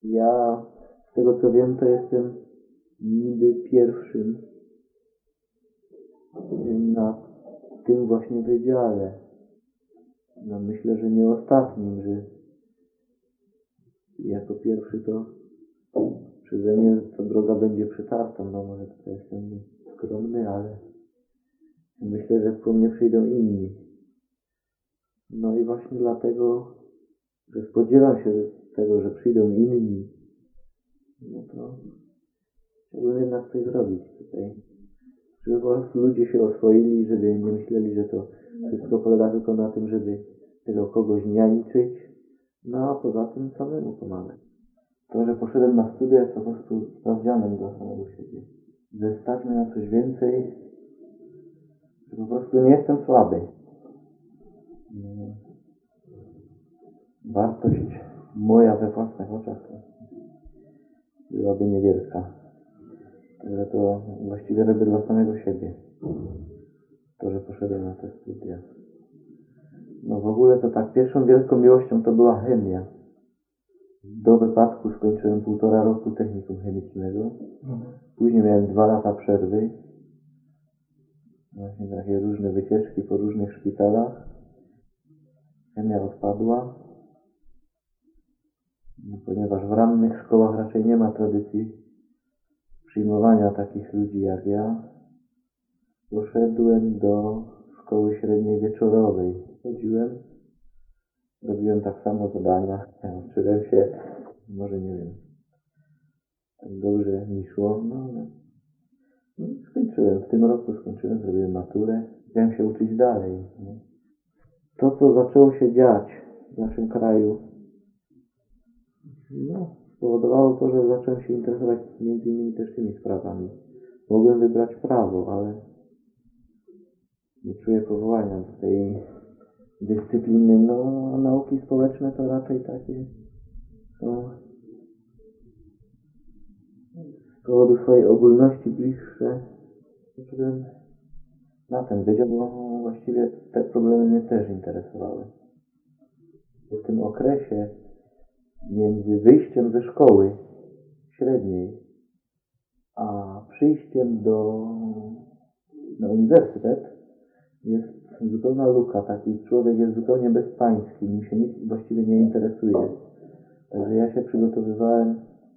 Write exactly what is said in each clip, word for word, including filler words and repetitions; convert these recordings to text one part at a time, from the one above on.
Ja, z tego co wiem, to jestem niby pierwszym na tym właśnie wydziale. No myślę, że nie ostatnim, że jako pierwszy to przeze mnie ta droga będzie przetarta. No może tutaj jestem skromny, ale myślę, że po mnie przyjdą inni. No i właśnie dlatego, że spodziewam się tego, że przyjdą inni, no to chciałbym jednak coś zrobić tutaj. Żeby po prostu ludzie się oswoili, żeby nie myśleli, że to wszystko polega tylko na tym, żeby tego kogoś niańczyć, no a poza tym samemu pomagać. To, że poszedłem na studia, jest po prostu sprawdzianem dla samego siebie. Że stać mnie na coś więcej, że po prostu nie jestem słaby. Wartość moja we własnych oczach byłaby niewielka. Także to właściwie robię dla samego siebie. To, że poszedłem na te studia. No w ogóle to tak, pierwszą wielką miłością to była chemia. Do wypadku skończyłem półtora roku technikum chemicznego. Później miałem dwa lata przerwy. Właśnie takie różne wycieczki po różnych szpitalach. Chemia odpadła. No, ponieważ w rannych szkołach raczej nie ma tradycji przyjmowania takich ludzi jak ja, poszedłem do szkoły średniej wieczorowej. Chodziłem, robiłem tak samo zadania, uczyłem się, może nie wiem, tak dobrze mi szło, no ale no, skończyłem, w tym roku skończyłem, zrobiłem maturę, chciałem się uczyć dalej. Nie? To, co zaczęło się dziać w naszym kraju, no, spowodowało to, że zacząłem się interesować między innymi też tymi sprawami. Mogłem wybrać prawo, ale nie czuję powołania do tej dyscypliny. No, nauki społeczne to raczej takie są z powodu swojej ogólności bliższe. Poszedłem na ten wydział, bo właściwie te problemy mnie też interesowały. W tym okresie między wyjściem ze szkoły średniej a przyjściem do na uniwersytet jest zupełna luka. Taki człowiek jest zupełnie bezpański, nim się nikt właściwie nie interesuje. Także ja się przygotowywałem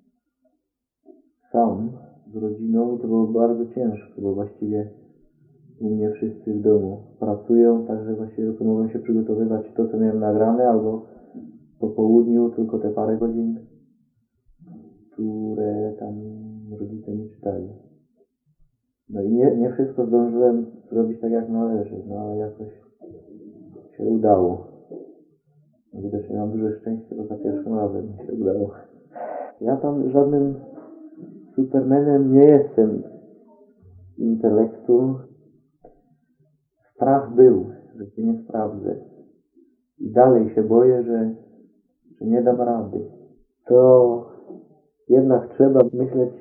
sam z rodziną i to było bardzo ciężko, bo właściwie u mnie wszyscy w domu pracują, także właściwie tylko mogłem się przygotowywać to, co miałem nagrane, albo po południu tylko te parę godzin, które tam rodzice mi czytali. No i nie, nie wszystko zdążyłem zrobić tak, jak należy, no ale jakoś się udało. Widocznie mam duże szczęście, bo za pierwszym razem mi się udało. Ja tam żadnym supermanem nie jestem intelektu. Strach był, że się nie sprawdzę. I dalej się boję, że, że nie dam rady. To jednak trzeba myśleć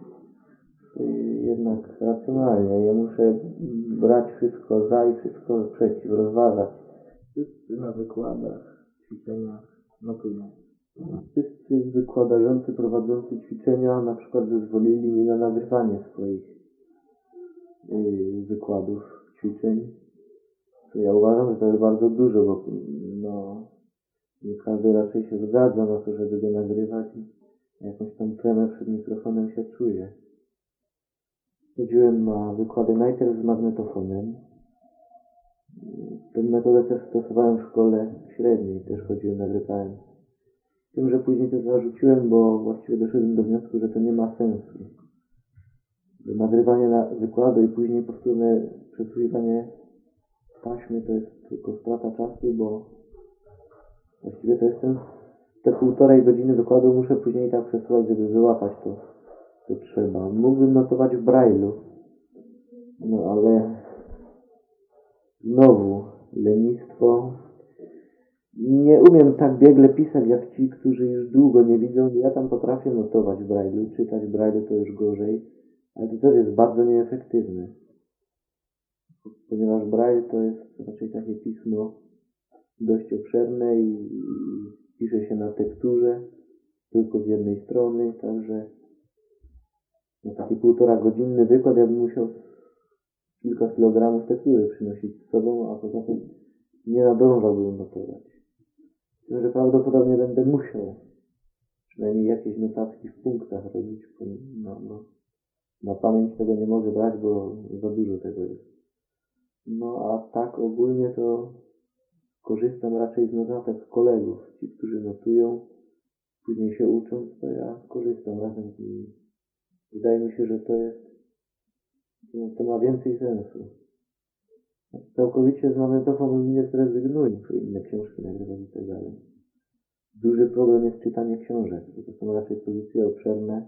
jednak racjonalnie. Ja muszę brać wszystko za i wszystko przeciw, rozważać. Wszyscy na wykładach, ćwiczeniach, no to nie. Wszyscy wykładający, prowadzący ćwiczenia na przykład zezwolili mi na nagrywanie swoich yy, wykładów, ćwiczeń. To ja uważam, że to jest bardzo dużo, bo no, nie każdy raczej się zgadza na to, żeby go nagrywać i jakąś tam tremę przed mikrofonem się czuje. Chodziłem na wykłady najpierw z magnetofonem. Tę metodę też stosowałem w szkole średniej, też chodziłem, nagrywałem. Tym, że później to zarzuciłem, bo właściwie doszedłem do wniosku, że to nie ma sensu. Nagrywanie na wykładu i później powtórne przesłuchiwanie w taśmie to jest tylko strata czasu, bo właściwie to jest ten, te półtorej godziny wykładu muszę później tak przesłuchać, żeby wyłapać to, co trzeba. Mógłbym notować w Braille'u, no ale znowu lenistwo. Nie umiem tak biegle pisać jak ci, którzy już długo nie widzą. Ja tam potrafię notować w Braille'u, czytać w Braille'u to już gorzej, ale to też jest bardzo nieefektywne. Ponieważ Braille to jest raczej takie pismo dość obszerne i, i pisze się na tekturze, tylko z jednej strony, także no, taki półtora godzinny wykład ja bym musiał kilka kilogramów tektury przynosić z sobą, a poza tym nie nadążałbym notować. Tym, że prawdopodobnie będę musiał przynajmniej jakieś notatki w punktach robić, bo no, no, na pamięć tego nie mogę brać, bo za dużo tego jest. No a tak ogólnie to korzystam raczej z notatek kolegów. Ci, którzy notują, później się ucząc, to ja korzystam razem z nimi. Wydaje mi się, że to jest, no, to ma więcej sensu. Całkowicie z magnetofonu nie zrezygnuję, co inne książki nagrywać i tak dalej. Duży problem jest czytanie książek, bo to są raczej pozycje obszerne.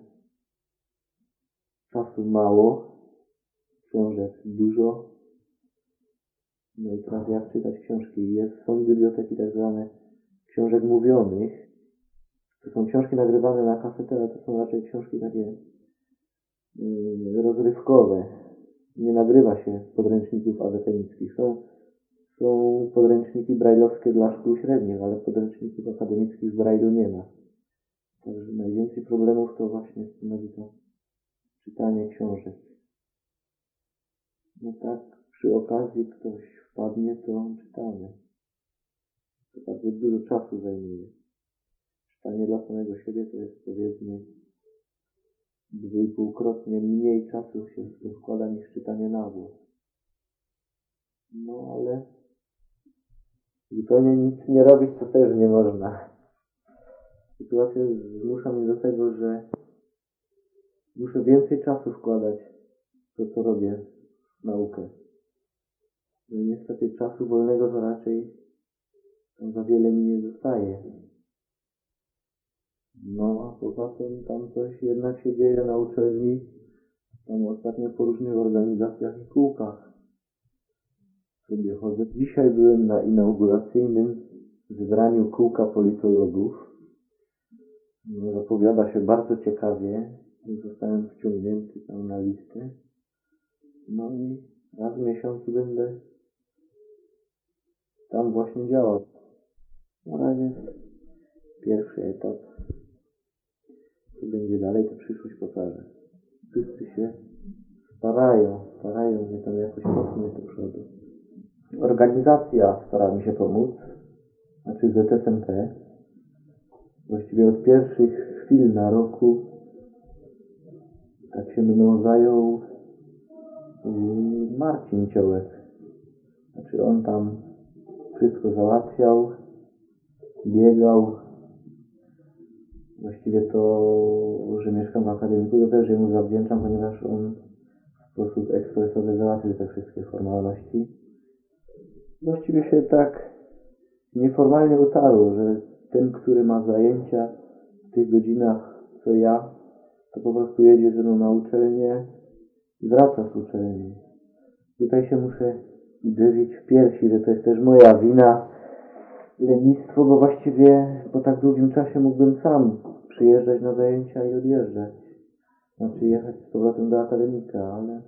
Czasu mało, książek dużo. No i teraz jak czytać książki? Jest, są biblioteki tak zwane książek mówionych. To są książki nagrywane na kasetę, ale to są raczej książki takie yy, rozrywkowe. Nie nagrywa się podręczników akademickich. Są, są podręczniki brajlowskie dla szkół średnich, ale podręczników akademickich w brajlu nie ma. Także najwięcej problemów to właśnie stanowi to czytanie książek. No tak, przy okazji ktoś wpadnie, to czytamy. To bardzo dużo czasu zajmuje. Czytanie dla samego siebie to jest, powiedzmy, dwu i półkrotnie mniej czasu się w to wkłada niż czytanie na głos. No ale zupełnie nic nie robić to też nie można. Sytuacja zmusza mnie do tego, że muszę więcej czasu wkładać w to, co robię, w naukę. No i niestety czasu wolnego to raczej tam za wiele mi nie zostaje. No a poza tym tam coś jednak się dzieje na uczelni. Tam ostatnio po różnych organizacjach i kółkach sobie chodzę. Dzisiaj byłem na inauguracyjnym zebraniu kółka politologów. No, zapowiada się bardzo ciekawie. Zostałem wciągnięty tam na listę. No i raz w miesiącu będę tam właśnie działał. Na razie pierwszy etap. Co będzie dalej, to przyszłość pokaże. Wszyscy się starają, starają mnie tam jakoś popchnąć do przodu. Organizacja stara mi się pomóc, znaczy Z S M P. Właściwie od pierwszych chwil na roku tak się mną zajął yy, Marcin Ciołek. Znaczy on tam wszystko załatwiał, biegał. Właściwie to, że mieszkam w akademiku, to też jemu zawdzięczam, ponieważ on w sposób ekspresowy załatwił te wszystkie formalności. Właściwie się tak nieformalnie utarło, że ten, który ma zajęcia w tych godzinach co ja, to po prostu jedzie ze mną na uczelnię i wraca z uczelni. Tutaj się muszę uderzyć w piersi, że to jest też moja wina, lenistwo, bo właściwie po tak długim czasie mógłbym sam przyjeżdżać na zajęcia i odjeżdżać. Znaczy jechać z powrotem do akademika, ale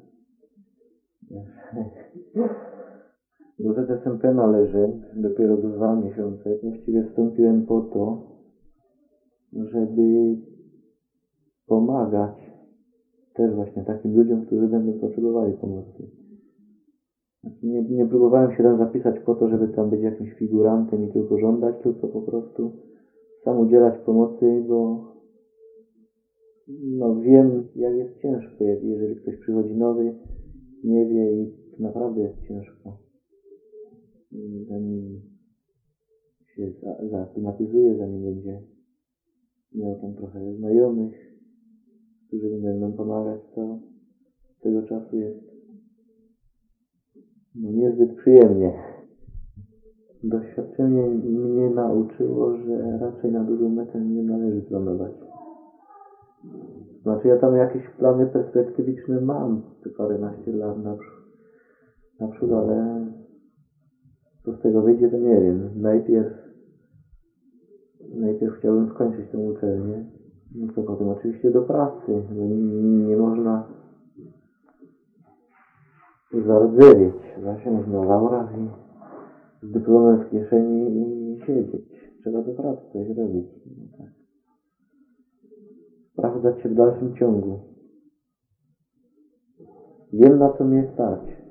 do Z S M P należy dopiero dwa miesiące. Właściwie wstąpiłem po to, żeby pomagać też właśnie takim ludziom, którzy będą potrzebowali pomocy. Znaczy nie, nie próbowałem się tam zapisać po to, żeby tam być jakimś figurantem i tylko żądać, tylko po prostu sam udzielać pomocy, bo no wiem, jak jest ciężko, jak jeżeli ktoś przychodzi nowy, nie wie i to naprawdę jest ciężko. Zanim się za- zaaklimatyzuje, zanim będzie miał tam trochę znajomych, którzy mu będą pomagać, to tego czasu jest no niezbyt przyjemnie. Doświadczenie mnie nauczyło, że raczej na dużą metę nie należy planować. Znaczy ja tam jakieś plany perspektywiczne mam, te paręnaście lat naprzód, naprzód, ale co z tego wyjdzie, to nie wiem. Najpierw najpierw chciałbym skończyć tę uczelnię, no to potem oczywiście do pracy. No nie, nie można zardzewieć, zasiąść na laurach i z dyplomem w kieszeni i siedzieć. Trzeba do pracy coś robić. No tak. sprawdzać się w dalszym ciągu. Wiem, na co mnie stać.